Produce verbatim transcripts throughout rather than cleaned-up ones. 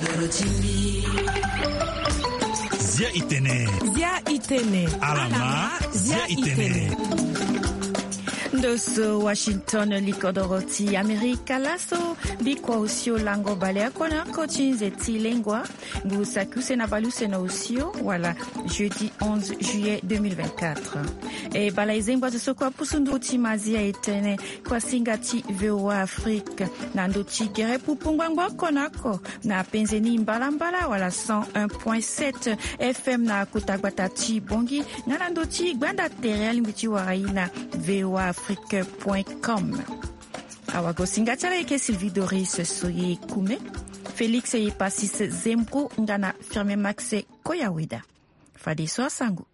Zia itene. Zia itene. Alama. Zia itene. Ndoso Washington likodoroti Amerika laso bikwa usio lango balea kona kochinze ti lengwa ngusakuse na baluse na usio wala jeudi onze juillet deux mille vingt-quatre. E bala izengwa zisokwa pusundu ti mazia itene kwa singati V O A Afrique na ndoti gere pupungwangwa konako na penzeni mbala mbala wala cent un point sept F M na kutagbata ti bongi na ndoti gbanda tere limbichi waraina V O A afrique point com. Awago singatala eke Sylvie Doris soye kume Félix ye pasis Zembro ngana firme Maxe Koyawida fade so sangu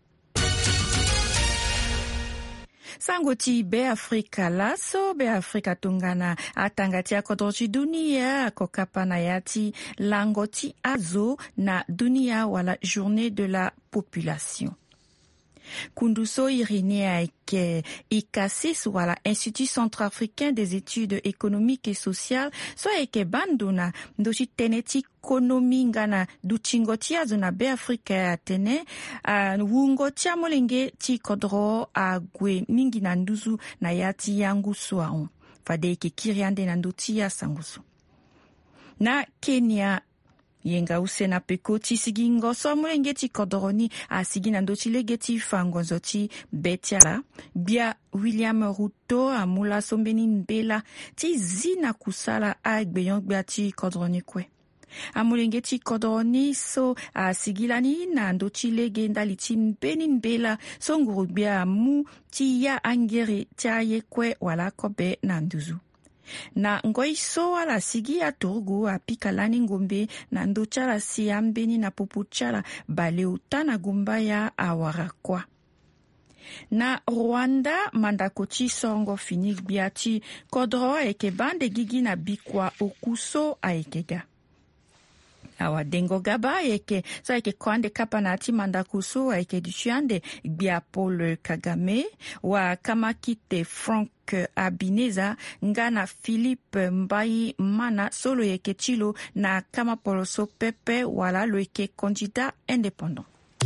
sango ti be Afrika laso be Afrika tungana atangati ya kodrochi dunia kokapana yati langoti azo na dunia wala journée de la population. Kunduso Irinea eke ikasis wala Institut Centrafricain des études économiques et sociales so eke banduna ndoshi teneti konomi ngana duchingotia zona be Afrika ya tene uh, wungotia molenge ti kodro agwe mingi na nduzu na yati yangu soaon fade eke kiriande na nduti ya sangusu. Na Kenya yenga usena peko ti sigi ngoso mulenge ti kodoroni a sigi na ndoti legeti fangonzo ti betiala bia William Ruto a mula sombeni mbela ti zina kusala a gbeyon gbia ti kodoroni kwe. A mulenge ti kodoroni so a sigilani na ndoti lege ndali ti mbeni mbela so nguru bia mu ti ya angere ti aye kwe wala kobe na nduzu. Na ngoiso ala sigi ya Togo a pikalani ngombe na ndochala si ambeni na popuchala bale utana gumba ya awarakwa. Na Rwanda mandakochi songo finik biachi kodro eke bande gigi na bikwa okuso a ekega. Awa dengo gaba eke so eke kwande kapanati mandakuso eke dushiande bia Paul Kagame wa kamakite Frank Abineza ngana Philippe Mbai mana solo eke chilo na kama poloso pepe wala lo eke candidat indépendant.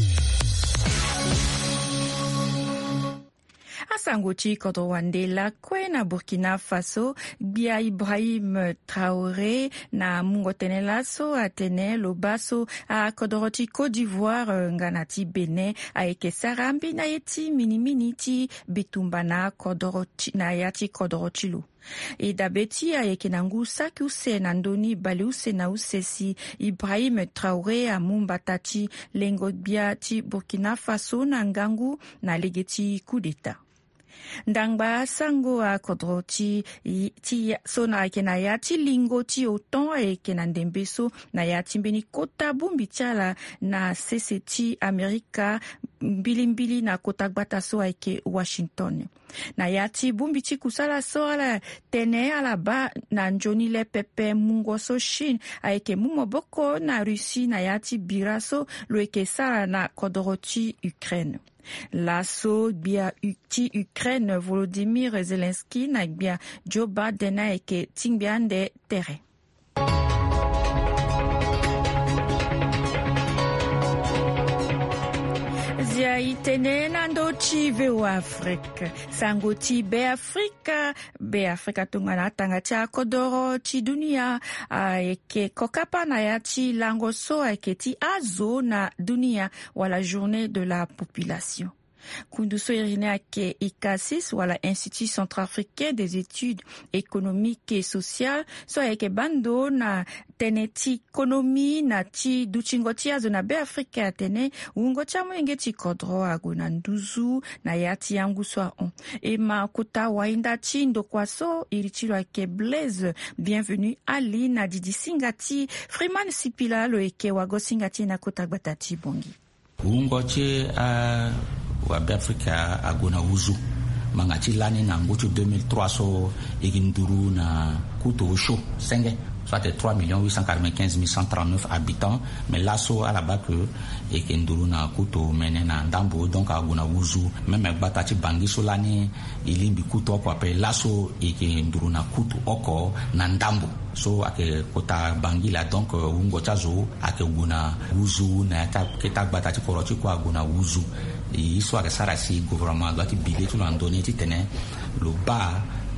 Asangoti kodro wandela kwe na Burkina Faso bia Ibrahim Traoré na mungotenela so atene lo baso a kodoroti Côte d'Ivoire nganati Benin a eke sarambi na yeti mini mini ti bitumba na kodoroti na yati kodoroti lo. E dabeti a eke nangu saki use na ndoni bali use na usesi Ibrahim Traoré a mumbatati lengo bia ti Burkina Faso na ngangu na legeti coup d'état. Ndangba sango a kodroti ti so na eke na yati lingo ti oton eke na ndembeso na yati mbeni kota bumbi tiala na sese ti Amerika mbilimbili na kota gbata so eke Washington. Na yati bumbi ti kusala so ala tene ala ba na njoni le pepe mungo so Chine a eke mumoboko na Russie na yati biraso lo eke sala na kodroti Ukraine. Laso bia ti Ukraine Volodymyr Zelensky na bia Joe Biden na eke tingbiande tere. Zia itene na ndochi V O A Afrique. Sango ti be Afrika, be Afrika tungana tanga ti kodoro ti dunia a eke kokapa na ya ti lango so eke ti azo na dunia wala journée de la population. Kunduso Irinea ke ikasis wala Institut Centrafricain des études économiques et sociales so eke bando na teneti ekonomi na ti duchingoti azo na be Afrika tene ungo cha mwenge ti kodro ago na nduzu na yati yangu so on e ma kuta wainda ti ndokwaso irichilo ake Blaise bienvenue ali na didi singati Freeman Sipila lo eke wago singati na kuta gbatati bongi ungo che a uh... wa Afrika agona uzu mangati lani na ngutu deux mille trois so iginduru na kuto sho senge soit trois millions huit cent quatre-vingt-quinze mille cent trente-neuf habitants, mais l'asso à la base que et que nduru na kuto mene na ndambo donc à guna wuzu même batati bangi solani ilimbi kuto ko appelle l'asso et que nduru na kuto oko na ndambo so ake kota bangi la donc ungo chazo ake guna wuzu na ta keta batati korochi ko guna wuzu et soit que ça rasi gouvernement doit biler tout l'andonné titene le bas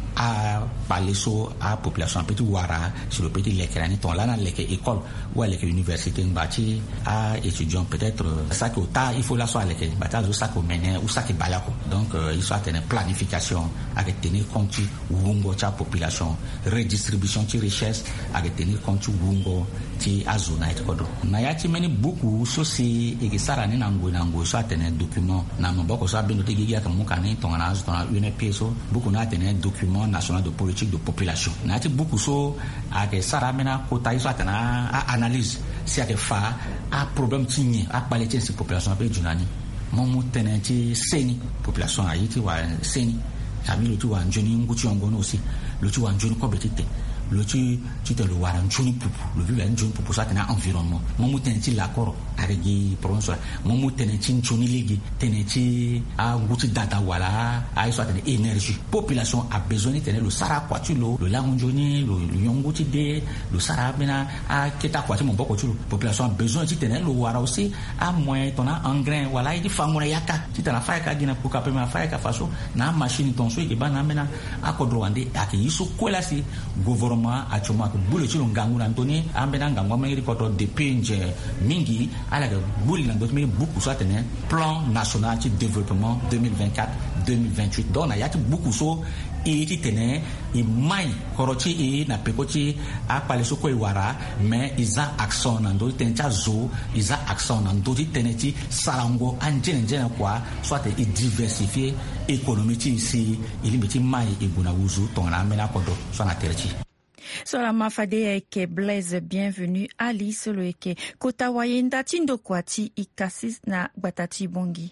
à parler sur à population petit wara sur le petit l'écran ton là dans l'école école ou à l'école université bâti à étudiants peut-être ça que ta il faut la soit l'école bâti ça que mener ou ça que balako donc il soit une planification avec tenir compte wungo cha population redistribution de richesse avec tenir compte wungo ti azona et kodo na yati meni beaucoup soci et que ça rani nango nango soit un document na mboko ça bino te giga comme kani ton na ton une pièce beaucoup na tenir document national de politique de population na ti beaucoup so a que ça ramena kota iso atana a analyse si a que fa a problème tinye a qualité de population pe junani momu tenenti seni population a yiti wa seni sabi lo tu wa njoni nguti ongono aussi lo tu wa njoni ko betite le tu tu te le vois en juni pupu le vu en juni pupu ça tena environnement momu tenenti l'accord avec gi province momu tenenti juni ligi tenenti a nguti data wala a soit une énergie population a besoin de tenir le sara kwatulo le langonjoni le yonguti de le sara bena a keta kwatu mon boko tulo population a besoin de tenir le wara aussi a moins ton engrais wala il famona yaka tu te la fa ka gina pour capé ma fa ka faso na machine ton so ke bana mena a kodroande a ke yiso kwela si gouvernement a choma ko bulu chilo ngangu na ntoni ambena ngangu amengiri koto depenge mingi ala ga bulu na ndotmi beaucoup soit tene plan national de développement deux mille vingt-quatre deux mille vingt-huit donc na yati beaucoup so et ti tene i mai korochi e na pekoti a pale so ko iwara mais iza action na ndo tencha zo iza action na ndo ti tene ti sarango anjene njene kwa soit e diversifier économie ti ici ili meti mai iguna wuzu ton na mena kodo so na terchi. Sola mafade eke Blaise bienvenue Ali solo eke kota wayenda tindo kwati ikasis na batati bongi.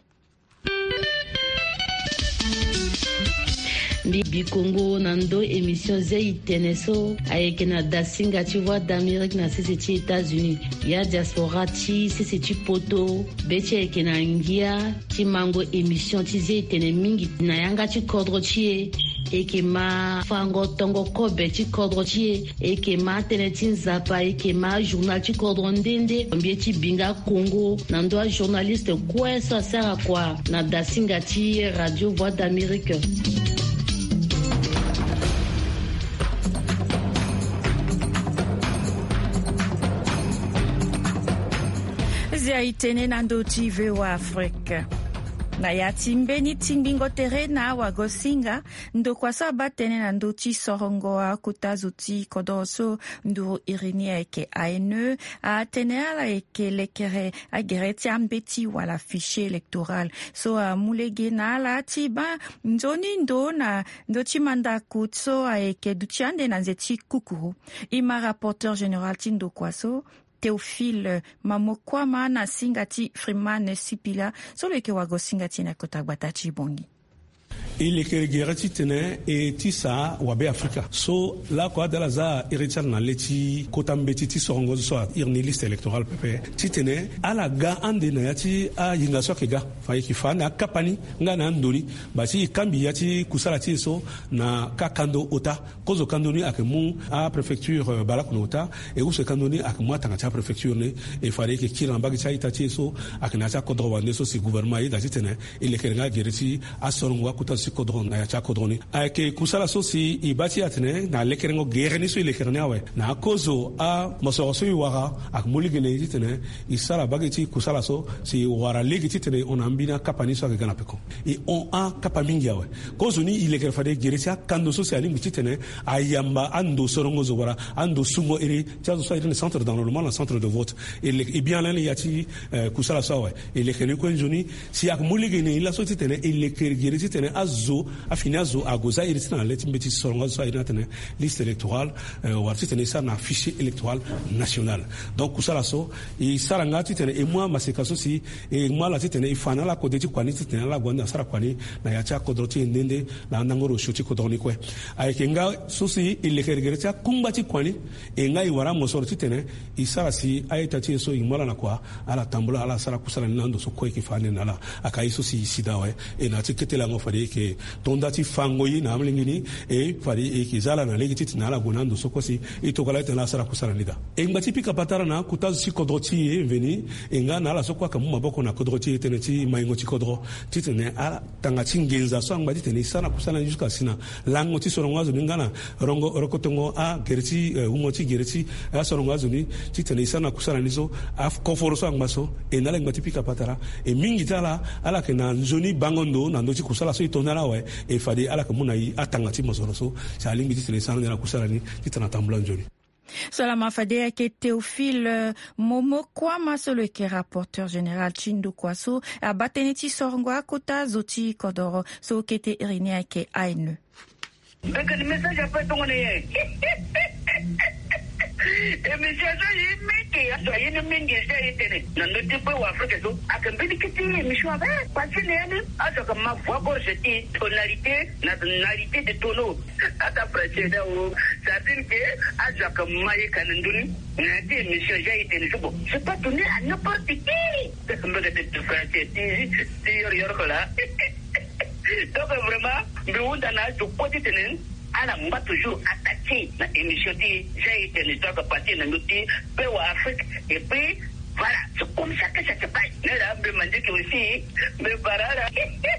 Bibi Congo nando émission zai teneso ayeke na dasinga ti voix d'Amérique na sisi ti États-Unis ya diaspora ti sisi ti poto beti ayeke na ngia ti mango émission ti zai tene mingi na yanga ti kodro ti e eke ma fango tongo kobe ti kodro ti e eke ma tene ti nzapa eke ma journal ti kodro ndende mbie ti binga Congo nando a journaliste kue so asara kwa na dasinga ti radio voix d'Amérique. Itene nando tive wa Afrika na ya timbeni timbingo terena wa gosinga ndo kwa saba tene nando ti sorongo a kutazuti kodoso ndo irinia eke aene a tene ala eke lekere a gereti ambeti wala fichier électoral so a mulege na ala ti ba nzoni ndo na ndo ti manda kutso a eke dutiande na nzeti kukuru ima rapporteur général ti ndo kwa so Théophile Mamokwama na singati Freeman Sipila solo eke wago singati na kota batati bongi. Ile kere ti tene e ti sa wabe Afrika so la kwa dala za irichar na leti kota mbeti ti sorongo so irni liste électorale pepe ti tene ala ga ande na yati a yinga so ke ga fa ki fa na kapani nga na ndoni ba ti kambi yati kusala ti so na ka kando ota kozo kandoni akemu a préfecture balakuno ota e uso kandoni akemu atanga ta préfecture ne e fare ke kira mbagi cha ita ti so akena ta kodro wande so si gouvernement yi da ti tene ile kere nga gereti a sorongo kuta si kodron na cha kodroni ake kusala so si ibati atene na lekerengo gereni so lekereni awe na kozo a mosoro so wara ak muligene titene isala bageti kusala so si wara legiti tene on ambina kapani so gana peko et on a kapamingi awe kozo ni ileker fade gereti kando so si ali titene ayamba ando sorongo zo wara ando sumo ere chazo so ere centre d'enrôlement le centre de vote et le, et bien là yati uh, kusala so awe et lekere ko njoni si ak muligene la so titene et leker gereti tene az azo afini azo agoza iritina leti mbeti sorongo so ina tene liste électorale warti tene ça na fichier électoral national donc kusala so i saranga ti tene e moi masekaso si e moi la ti tene ifana la kodeti kwani ti tene la gwanda sara kwani na yacha kodroti ndende na nangoro shoti kodoni kwe ay kenga susi ile kergereta kumbati kwani e ngai wara mosoro ti tene i sara si ay tati so i mola na kwa ala tambula ala sara kusala nando so ko ikifane nala akai susi sidawe e na tikete la ngofari ke tondati fango yi na amlingini e fari e kizala na legi ti na ala gonando so kosi e to kala tena sara kusala nida e ngati pika patara na kutazu si kodroti e veni e nga na ala so kwa kamu maboko na kodroti tene ti maingo ti kodro ti tene ala tanga tingenza so ngati tene sana kusala jusqu'à sina lango ti sorongazo ngana rongo rokotongo a gerti umoti gerti a sorongazo ni ti tene sana kusala nizo af koforo so ngbaso e na ngati pika patara e mingi tala ala ke na nzoni bangondo na ndoti kusala so itonala we e fadi ala ke munai atanga ti mosoro so sa lingi ti tene sana na kusala ni ti tana tambula njoni. Salama Fadea qui est Théophile Momo Kwama, celui qui est rapporteur général Chindu Kwaso, à Bateneti Sorongwa Kota Zoti Kodoro, so qui était Irinia qui aine. Le message a pas tourné. Et monsieur, je mets a soyez le mingi j'ai été dans le type ou Afrique so a kan bénéficier monsieur avec parce que né a ce que ma voix pour cette tonalité la tonalité de tono à ta précédent ça dit que a ce que maï kananduni n'a dit monsieur j'ai été le bon c'est pas donné à n'importe qui c'est me de français ti yor yor là donc vraiment mais on a tout côté tenir ala mba toujours attaqué la émission dit j'ai été le temps que partir dans notre pays ou Afrique et puis voilà c'est comme ça que ça se passe mais là me m'a dit que aussi mais voilà là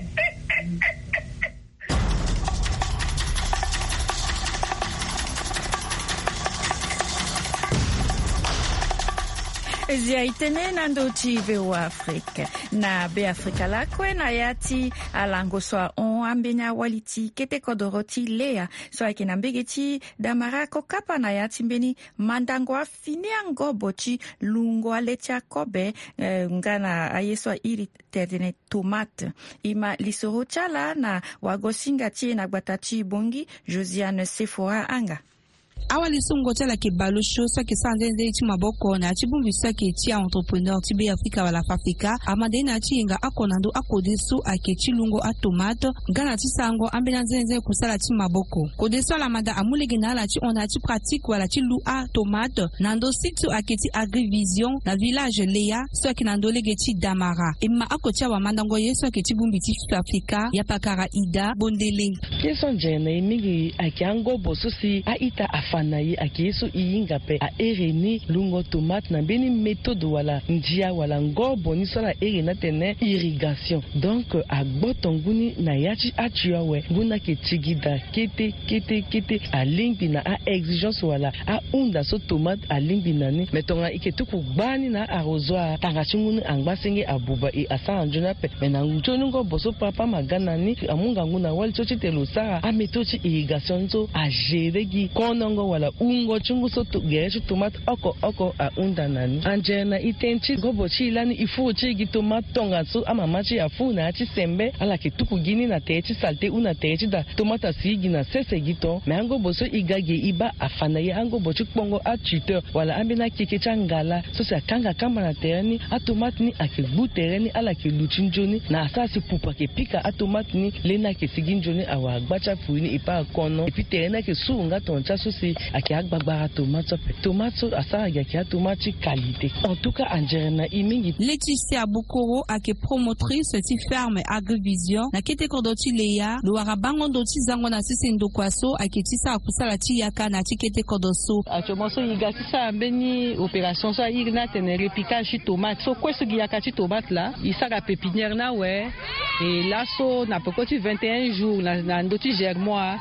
Zia itene na ndoti vewa Afrika na be Afrika la kwe na yati alango soa on ambenya waliti kete kodoroti lea soa kina mbegeti damarako kapa na yati mbeni mandango afini ango bochi lungo aletia kobe eh, ngana ayeswa iri tedene tomate ima lisoro chala na wagosinga tie na gbatachi bongi Josiane Sephora anga. Awali sungo tela ke balosho sa ke sanzenze ti maboko na ti bumbisa ke ti entrepreneur ti be Afrika wala Afrika amade na ti nga akonando akodisu ake ti lungo a tomate ngana ti sango ambena nzenze kusala ti maboko kodeso la manda amulege na la ti ona ti pratique wala ti lu a tomate nando situ ake ti agrivision na village Lea so ke nando lege ti Damara imma akotia wa mandango yeso ke ti bumbi ti Afrika ya pakara ida bondele keson jene migi ake ango bosusi a ita fanaye akiyesu iyinga pe a ereni lungo tomate na beni méthode wala njia wala ngobo ni sola erena tene irrigation donc a gbotonguni na yachi atuawe guna ke tigida kete kete kete a lingbi na a exigence wala a unda so tomate a lingbi nani metonga iketuku bani na arrosoir tangachunguni angbasenge abuba e asa anjuna pe mena njonu ngobo so papa magana ni amunga nguna wali chochi telusara a metochi irrigation so a geregi konongo wala ungo chungu so to gerechu tomate oko oko a unda nani anjena itenchi gobo chi lani ifu chi gi tomate tonga so amamachi afu na chi sembe ala ke tuku gini na techi salte una techi da tomate sigi na sese gito me ango boso igage iba afana ye ango bochu pongo a tuteur wala ambina kike changala so sa kanga kama na tereni a tomate ni ake butereni ala ke luchinjoni na asasi pupa ke pika a tomate ni lena ke siginjoni awa gbacha fuini ipa kono epi terena ke suunga toncha so si ake agbagba tomato tomato asa ake tomate qualité en tout cas anjerena imingi Laetitia Bukoro ake promotrice ti ferme Agrivision na kete kodoti Lea lo arabango ndoti zango na sisi ndokwaso ake tisa akusala ti yaka na ti kete kodoso actuellement so yiga tisa mbeni opération so irna tenere piquage tomate so kweso yaka ti tomate là isaka pépinière na we et là so na pokoti vingt et un jours na, na ndoti germois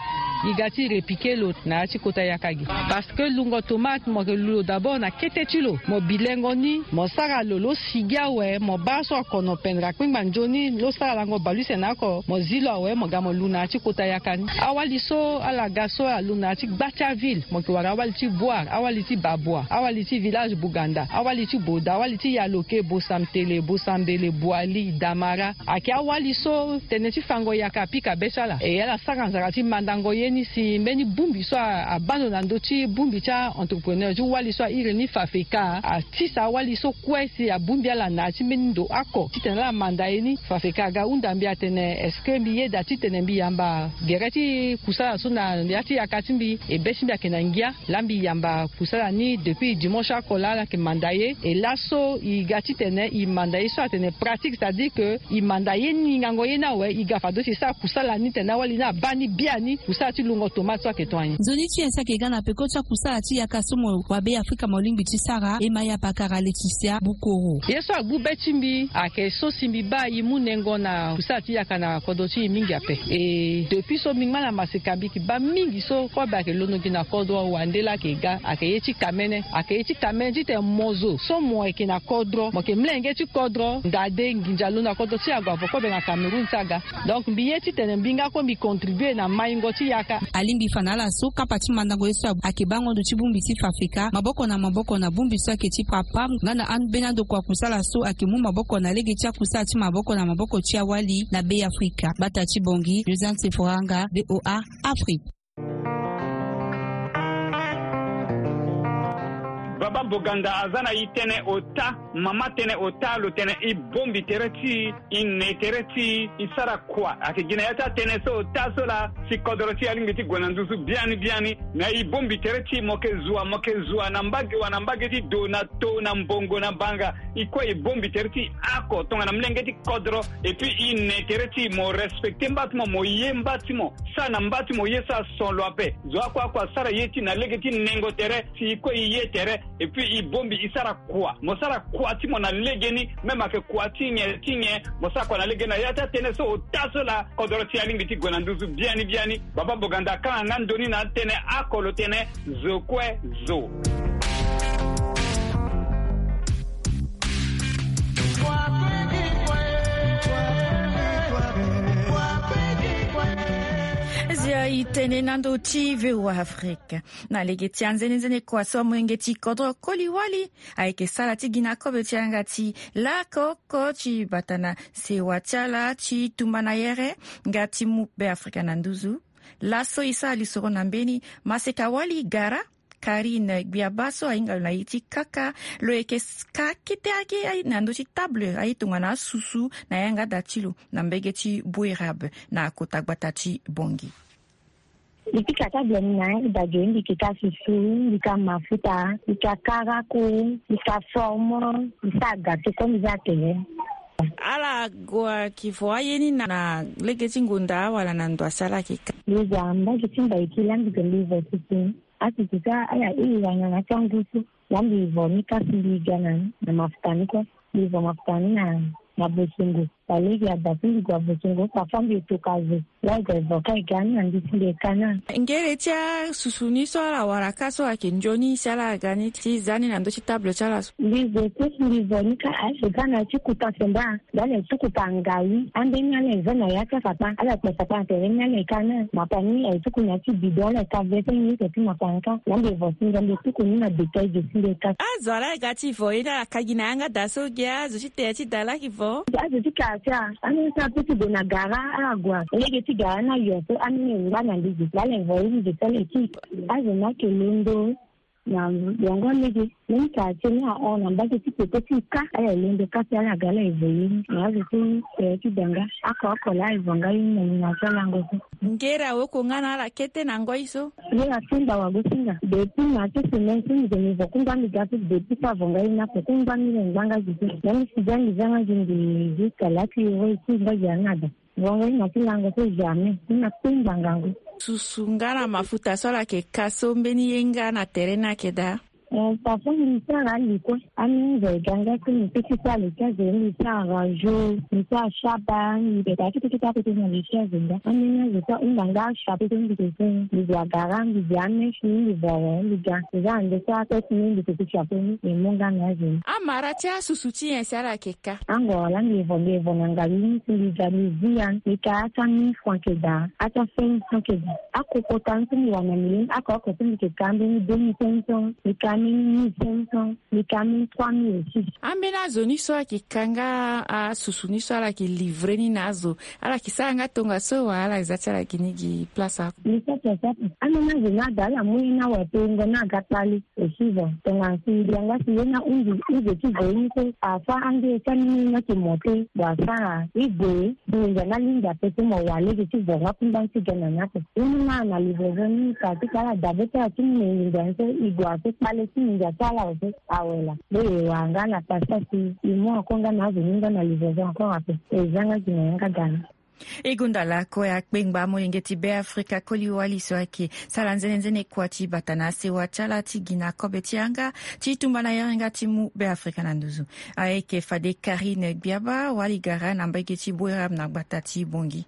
igati repiquer lo na ati kota yakagi parce que lungo tomate mo ke lo d'abord na ketetilo mo bilengo ni mo sara lo lo sigia we mo baso kono pendra kwingba njoni lo sara lango baluse nako mo zilo we mo gamo luna ati kota yakani awali so ala gaso aluna ati gbacha ville mo ke wara awali ti boar awali ti babwa awali ti village Buganda awali ti boda awali ti yaloke bosamtele bosambele boali damara aki awali so teneti fango yaka pika besala e yala sara nzara mandango yeni si mbeni bumbi so abando na ndoti bumbi cha entrepreneur ju wali so ireni fafeka a tisa wali so kwesi a bumbi ala na ti mendo ako titena manda yeni fafeka ga unda mbi atene eske mbi da titene mbi yamba gereti kusala so na yati akati mbi e beshi mbi akena ngia lambi yamba kusala ni depuis dimanche akola la ke mandaye e laso i gati tene i mandaye so atene pratique, c'est-à-dire que i mandaye ni ngango yena we i gafa do sa kusala ni tena wali na bani biani kusala ti lungo tomate so ke toani zoni ti ensa ke gana pe kocha kusala ti yakasomo wa be Afrika molimbi ti sara e maya pakara Leticia Bukoro yeso agbu betimbi ake so simbi ba yimu nengo na kusala ti yakana kodoti mingi ape e depuis so mingma na masekambi ki ba mingi so ko ba ke lono kina kodro wandela ke ga ake yeti kamene ake yeti kamene ti te mozo so mo e kina kodro mo ke mlenge ti kodro ndade nginjalo na kodro ti agwa ko be na Cameroun saga donc bi yeti te mbinga ko bi contribuer na maingo ti yaka alimbi fanala so kapati mandango yeso akibango do chibumbi ti Afrika maboko na maboko na bumbi so ke ti papa ngana an benado kwa kusala so akimu maboko na lege ti kusala ti maboko na maboko ti awali na be Afrika bata ti bongi Josante Foranga B O A Afrique. Baba Buganda azana itene ota mama tene ota lo tene i bombi tereti in tereti isara kwa akigina yata tene so ota so la si kodoroti alingiti gwanandusu biani biani na i bombi tereti moke zua moke zua na mbagi wana mbagi ti do na to na mbongo na banga ikwa i bombi tereti ako tonga na mlengeti kodro et puis in tereti mo respecte mbatimo mo ye mbatimo sana mbatimo ye sa son lo ape zwa kwa kwa sara yeti na legeti nengo tere si ikwa i ye tere et puis i bombi isara kwa mosara kwa ti mona legeni même ake kwa tinye tinye mosara kwa na legena yata tene so taso la kodoro ti alingi ti gwanandusu biani biani Baba Buganda kan ngandoni na tene akolo tene zokwe zo zia itene nando ti V O A Afrika na lege ti anzene nzene kwa so mwenge ti kodro koliwali aike sala ti gina kobe ti anga ti la koko ti batana se wachala ti tumana yere nga ti mu be Afrika na nduzu la so isa alisoro na mbeni maseka wali gara Karine Biabaso ainga na iti kaka lo eke ska kite ake ai nando ti table ai tungana susu na yanga datilo na mbege ti buirabe na kotagbata ti bongi Ipika table na idajo indikita susu ndika mafuta ika karako ika formo ika gato komi zatele ala gwa kifo ayeni na lege ti ngunda wala na ndo asala kika liza mba kitimba ikilangi deliver sisi ati kika aya ili wana na changusu yambi hivyo nika simbiga na, na mafutani kwa hivyo mafutani na na bosungu palegi ya dafingi kwa bosungu kwa fambi utukazi laga hivyo kai gani na ndisinde kana ngere tia susuni so ala warakaso ake njoni sala gani ti zani na ndochi tablo chala lizo kesi lizo nika ashe gana chikuta semba dale chikuta ngai ande nyale zana yaka papa ala kwa papa ante nyale kana mapani ya chuku nyaki bidole kavete nyike ti mapanka yambi hivyo singa mbi chuku nina detail jisinde kaka azwala gati hivyo ina kagina anga daso gya zochite ya ti dala hivyo azo ti kacha ane sa puti de na gara agwa lege ti gara na yoso ane ngana ndiji lale voice de tele ti azo na kelendo na yongo lege ni kacha ni ona mbake ti pepe ti ka aya lendo kasi ala gala evoyi na azo ti e ti danga aka oko la ivonga yin na sala ngoso ngera we ko ngana ala kete na ngoiso ni atinda wa gosinga de ti na ti simensi de ni vokunga mi gapi de ti pa vonga yin na pokunga mi nganga jitu yani sijani zanga jingi jika laki we ti ngaja nada vonga yin na tilanga ko jame na pinga ngango susungana mafuta sola ke kaso mbeni yenga na terena keda parfois lisara liko aminze ganga kuni pekisa likaze lisara jo lisa shaba libeta kitu kita kitu na lishaze nda amina zita undanga shabe kuni kitu lizwa garam liziane shini lizawa liga zande sa kesi ni kitu shabe ni munga nazi amara tia susuti ensara keka ango la nivo nivo nangali lizian lika atani frankeda ata fen frankeda akokotantu ni wanamilin akokotantu ni kekambi ni demi senson lika mille cinq cents, les camions trois mille six. Ambena zoni so akikanga a susuni so ala ki livre ni nazo. Ala kisanga tonga so ala izatala kinigi plaza. Lisa plaza. Amena zona dala muina wapengo na gatali esivo. Tonga sidianga siena unji ije kivoni ko afa ande kanini na kimote basa igwe nja na linda pete mo wale kivo ngapunda sigana nako. Una na livre ni katika la dabeta kimini ndanze igwa pale kinja sala ose awela be wangana pasasi imo konga na zininga na livoza kwa hapo ezanga kinanga gana Egunda lako ya kpengba molingeti be Afrika koliwali soaki salanzenenzene kwati batanase wa chalati gina kobetianga chitumba yarenga timu be Afrika nanduzu aeke fade Karine Biaba waligara na mbegeti bweram na batati bongi.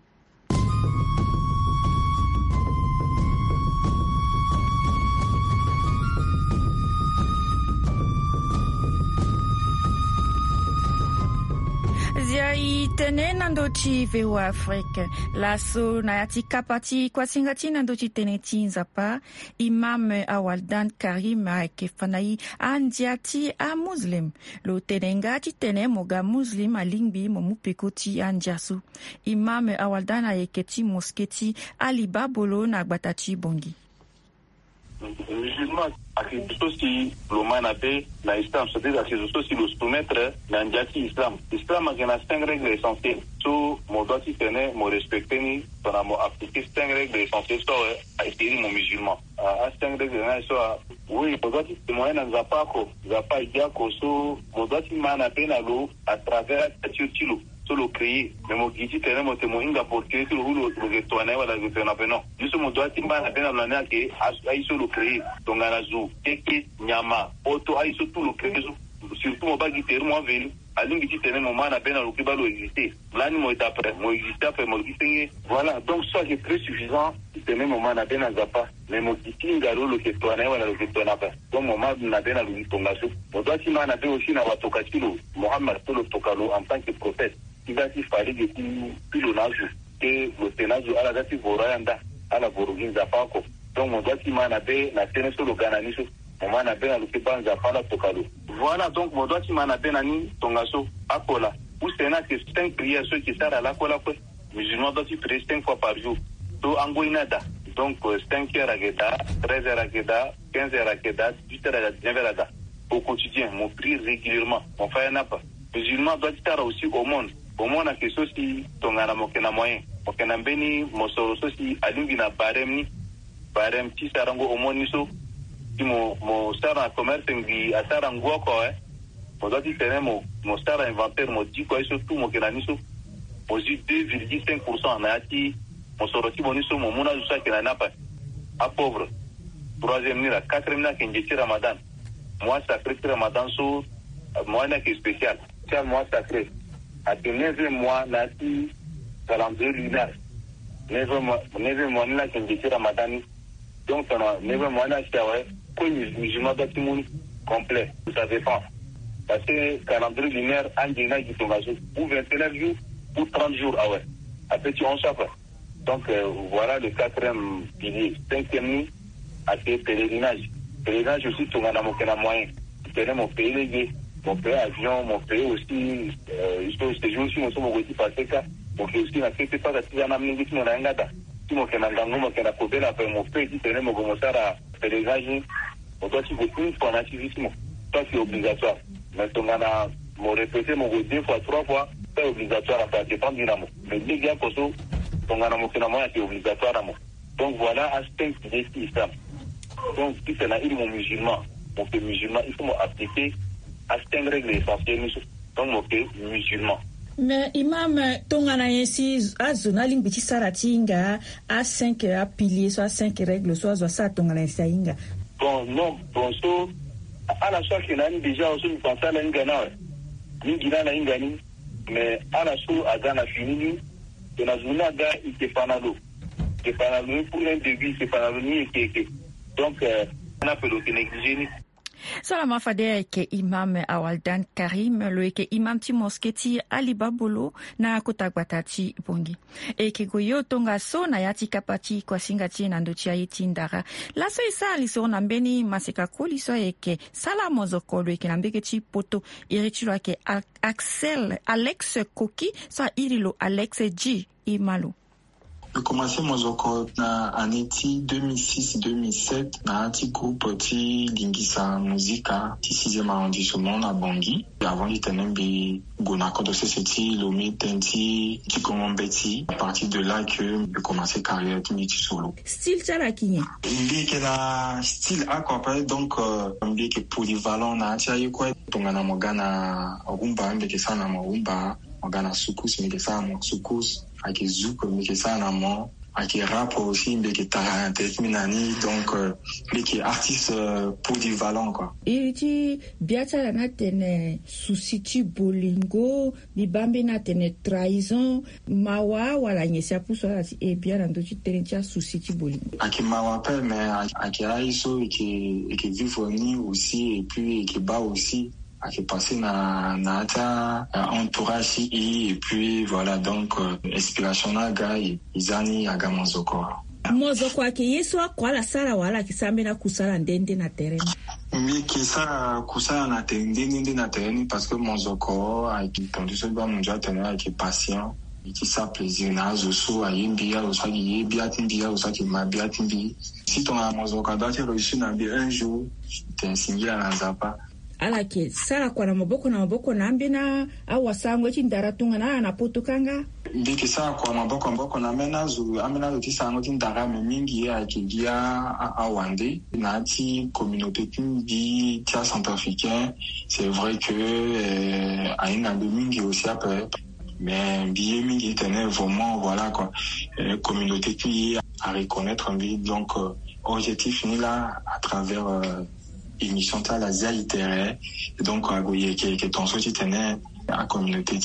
Zia itene nandochi veu Afrika laso na yati kapati kwa singati nandochi teneti nzapa Imam Awaldan Karim ke fanai andiati a muslim lo tenengati tene moga muslim alingbi momupekoti andiasu Imam Awaldan ayeketi mosketi alibabolo na batati bongi musulman akiso si lomana be na islam c'est-à-dire akiso si le soumettre na njati islam islam a cinq règles essentielles so mo doit tenir mo respecter ni para mo appliquer cinq règles essentielles so a essayer mon musulman a cinq règles na so oui mo doit témoigner na zapako zapa idiako so mo doit mana be na lo à travers tilo solo créer mais mo giti tenemos mo inga porque que lo que toana wala que tona peno yuso mo doit timba na pena na que ai solo créer tongana zu teke nyama auto ai so tout lo créer surtout mo bagi ter mo velu alingi ti tenemos mana pena lo que ba lo exister lani mo eta après mo exister après mo giti voilà donc ça c'est très suffisant tenemos mana pena zapa mais mo giti ngalo lo que toana wala lo que tona pa donc mo ma na pena lo tonga so mo doit timba na pe aussi na watoka tilo Muhammad solo tokalo en tant que prophète il a fallu que tout le nage que le sénage à la date voranda à la vorugin zapako donc on doit timana be na tene solo gananiso on mana be na le banza fala tokalo voilà donc on doit timana be nani tongaso akola ou sénat que cinq prières ceux qui sara la kola ko musulman doit prier cinq fois par jour to angoinada donc cinq heures à geda treize heures à geda quinze heures à geda dix heures à dix-neuf heures à au quotidien mon prie régulièrement on fait un apa musulman doit estar aussi au monde au moins na keso si tongana mokena moyen mokena mbeni mosoro so si alingi na barem ni barem ti sarango au moins niso ti mo mo sara commerce ngi asara ngoko eh mo doti tenemo mo sara inventaire mo di ko eso tu mokena niso mo zi deux virgule cinq pour cent na ti mosoro ti boniso mo mona jusa kena napa a pauvre troisième ni la quatrième na kenje ti Ramadan mois sacré ti Ramadan so mois na ki spécial c'est mois sacré à que neuvième mois na ti calendrier lunaire neuvième mois neuvième mois na kenje ti Ramadan donc ça neuvième mois na chawe ko musulman da timuni complet ça dépend parce que calendrier lunaire andina qui tombe ou vingt-neuf jours ou trente jours ah ouais après tu on chape donc euh, voilà le quatrième pilier cinquième ni à ce pèlerinage pèlerinage aussi tout na mokena moyen tenez mon pays légué mon pays avion mon pays aussi euh, il faut se jouer aussi mon mon petit passer ça mon pays aussi na fait pas ça na mningi tu na ngata tu mo kena ngango mo kena kobela pe mon pays tenez mo commencer à pèlerinage on doit tu beaucoup pour un activisme ça c'est obligatoire maintenant na mo répéter mon deux fois trois fois c'est obligatoire à faire dépendre dynamo mais les gars koso tongana mo kena moyen c'est obligatoire amo donc voilà aspect de l'islam donc si c'est na il mon musulman mon pays musulman il faut appliquer à cinq règles essentielles donc mon pays musulman. Mais imam tongana yensi azona limbiti saratinga à cinq piliers soit cinq règles soit soit ça tongana yensi inga. Bon non bon so ana so kinani déjà aussi nous penser à l'ingana ni gina na ingani mais ana so agana finini de la journée aga ikefanalo ikefanalo pour un début ikefanalo ni ekeke donc on a fait le négligé. Salama fadea ke imam Awaldan Karim lo ke imam ti mosketi Ali Babolo na kotagbatati bongi e ke goyo tonga so na yati kapati kwa singati na ndochi ayiti ndara la so isa li so na mbeni maseka koli so e ke sala mozoko lo ke na mbeketi poto irichilo ke Axel Alex Koki sa irilo Alex G Imalo. J'ai commencé mon zoko na année deux mille six deux mille sept na un petit groupe ti lingisa musica ti sixième arrondissement na Bangui. Avant j'étais même gona kodo seseti lomi tenti ti komombeti. À partir de là que j'ai commencé carrière ti solo. Style tala kinye. Mbi ke na style aqua donc mbi ke polyvalent na ti ayi ko tongana mogana rumba mbi ke sana rumba mogana sukus mbi ke sana sukus. Ake zouk meke sana mo ake rap aussi meke tarantet minani donc meke artiste euh, polyvalent quoi. Iti biata na tene susiti bolingo libambe na tene trahison mawa wala nyesa puso e bien ando ti tene susiti bolingo. Ake mawa pe mais ake aiso eke eke vivre ni aussi et puis eke ba aussi qui est passé na na ta entourage et puis voilà donc euh, inspiration na ga izani aga mozoko mozoko ake yeso akwala sala wala kisambe na kusala ndende na terrain mi kisa kusala na tende ndende na terrain parce que mozoko aki tondu so ba munja tena aki patient qui ça plaisir na zoso ayimbi ya osa ki bia timbi ya osa ki ma bia timbi si ton mozoko doit être reçu na bien un jour t'es signé à Nzapa ala ke sala kwa na maboko na maboko na ambina au wasango eti ndaratunga na na potokanga mbiki sala kwa maboko maboko na mena zu amena loti sango ti ndara me mingi ya kidia awande na ti communauté timbi tia centrafricain c'est vrai que euh, aina de mingi aussi après mais billet mingi tenait vraiment voilà quoi euh, communauté qui à reconnaître donc euh, objectif ni là à travers euh, émission ta la zaïtere donc agoye ke ke ton soti tene a communauté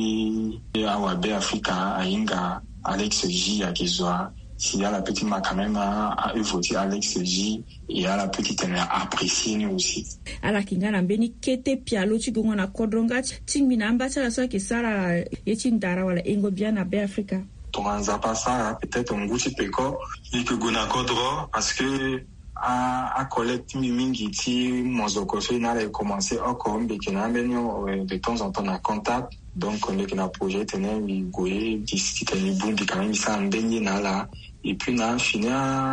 ti a wabe Africa ainga Alex J a kizwa si a la petite ma quand même a évoqué Alex J et a la petite tene apprécié nous aussi ala kingana mbeni kete pialo ti gonga na kodronga tingmi na mbata so ke sara yeti ndara wala engo bien na be Africa tonganza pas ça peut-être un goût peko et que gona kodro parce que à à collecte mingi ti mozoko so ina a commencé encore mbeki na menyo de temps en temps na contact donc on est na projet tene mi goye d'ici tene bundi quand même ça mbenye na la et puis na fini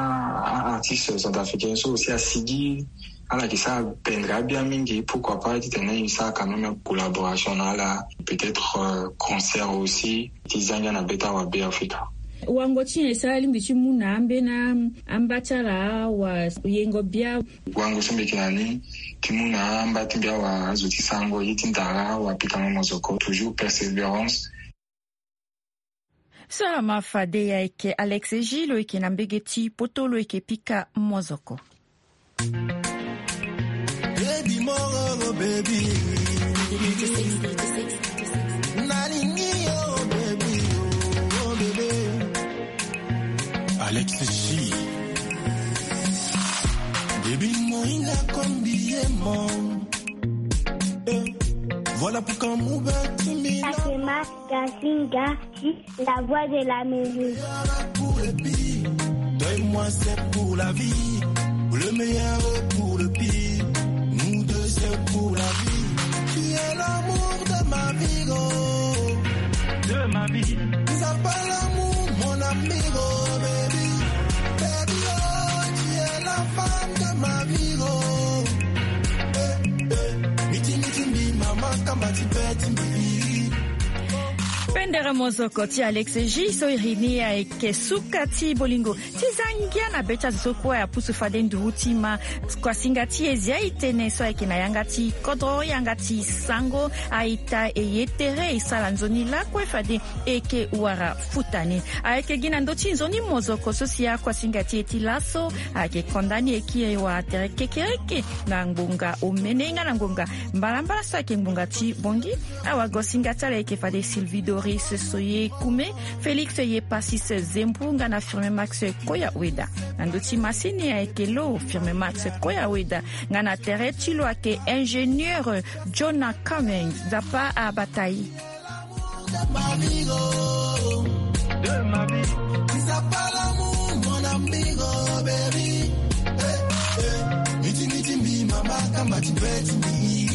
à artiste centrafricain so aussi à Sidi ala ki ça pendra bien mingi pourquoi pas tene ça quand même une collaboration là peut-être euh, concert aussi tizanga na beta wa be Africa wango chine sali mbichi muna ambe na ambatala wa yengo bia wango sombe kinani kimuna ambati bia wa zoti sango yitindara wa pikama mozoko toujours persévérance. Salama fade ya eke Alex J lo eke nambegeti poto lo eke pika mozoko baby moro baby Alex J. Baby moinga kombiemo. Eh, voilà pourquoi mon bête m'a. Akema Gasinga, la voix de la musique. Pour le pire, donne-moi c'est pour la vie. Le meilleur pour le pire. Nous deux c'est pour la vie. Tu es l'amour de ma vie, oh. De ma vie. Tu as pas l'amour, mon amigo. Femme de ma vie, oh. Eh, eh. Miti, miti, mi, maman, kamati, beti, mi. Pendera mozoko ti Alex J so irini ya eke suka ti bolingo ti zangia na becha zoko ya pusu fade nduti ma kwa singa ti ezia itene so eke na yanga ti kodro yanga ti sango aita e yetere isala nzoni la kwa fade eke uara futani a eke gina ndoti nzoni mozoko so siya kwa singa ti eti laso ake kondani eki wa tere kekereke na ngbunga omenenga na ngbunga mbalambala so ake ngbunga ti bongi awa go singa tala eke fade Sylvie se soye kume Félix ye pasis zempunga na firme Max Koya Weda nanduti masini ya ekelo firme Max Koya Weda ngana tere tilo ake ingénieur Jonah Cummings zapa a bataille de ma vie si ça pas l'amour mon amigo baby hey, hey. Miti miti mi mama kama tibeti mi